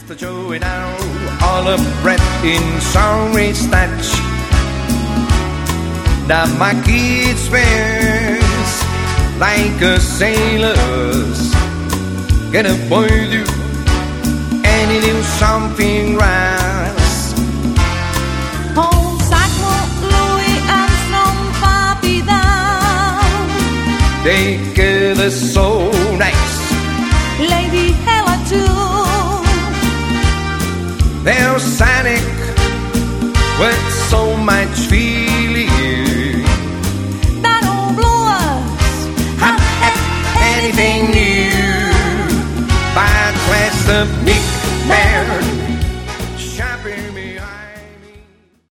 to show it out, all a breath in sorry statch. That my kids wears like a sailor's. Get a boy do, and he do something ras. Hon sagt mot Louis Armstrong Papidam. They get us so nice. Lady Hella too. They're cynic with so much fear.